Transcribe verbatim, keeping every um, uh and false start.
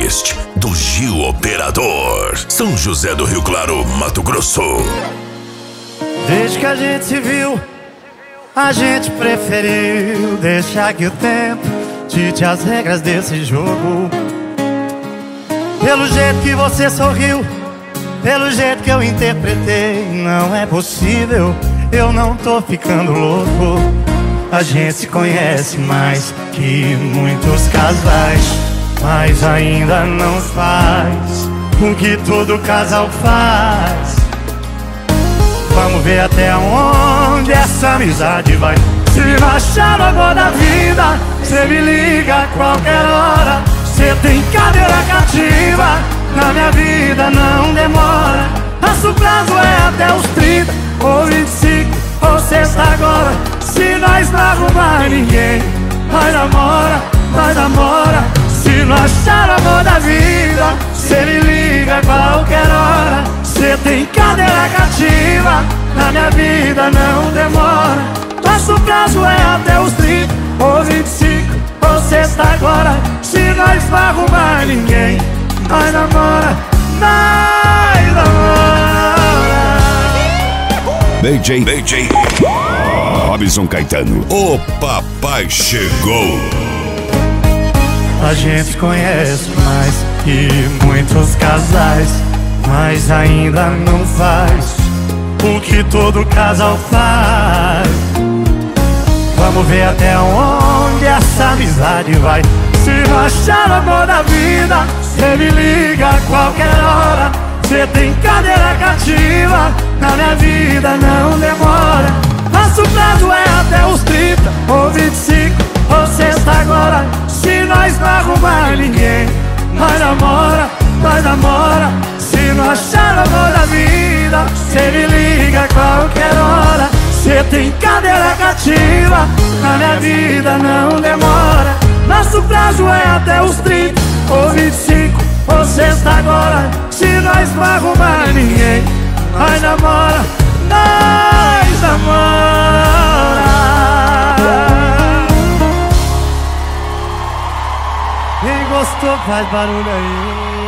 playlist do Gil Operador. São José do Rio Claro, Mato Grosso. Desde que a gente se viu, a gente preferiu deixar que o tempo dite as regras desse jogo. Pelo jeito que você sorriu, pelo jeito que eu interpretei, não é possível, eu não tô ficando louco. A gente se conhece mais que muitos casais, mas ainda não faz o que todo casal faz. Vamos ver até onde essa amizade vai. Se não achar o amor da vida, cê me liga a qualquer hora. Cê tem cadeira cativa, na minha vida não demora. Nosso prazo é até os trinta, ou vinte e cinco, ou sexta agora. Se nós não arrumar ninguém, nós namora, nós namora. Se não achar o amor da vida, cê me liga a qualquer hora. Cê tem cadeira cativa, na minha vida não demora. Nosso prazo é até os trinta, ou vinte e cinco, ou sexta agora. Se nós não arrumar ninguém, nós namora, nós namora. B J, B J Robson Caetano, o papai chegou. A gente conhece mais que muitos casais, mas ainda não faz o que todo casal faz. Vamos ver até onde essa amizade vai. Se não achar o amor da vida, cê me liga a qualquer hora. Cê tem cadeira cativa, na minha vida não demora. Nosso prazo é até os trinta, ou vinte e cinco, ou sexta agora. Se nós não arrumar ninguém, nós namora, nós namora. Se não achar o amor da vida, cê me liga a qualquer hora. Cê tem cadeira cativa, na minha vida não demora. Nosso prazo é até os trinta, ou vinte e cinco, ou sexta agora. Se nós não arrumar ninguém, nós namora, nós namora. Quem gostou faz barulho aí.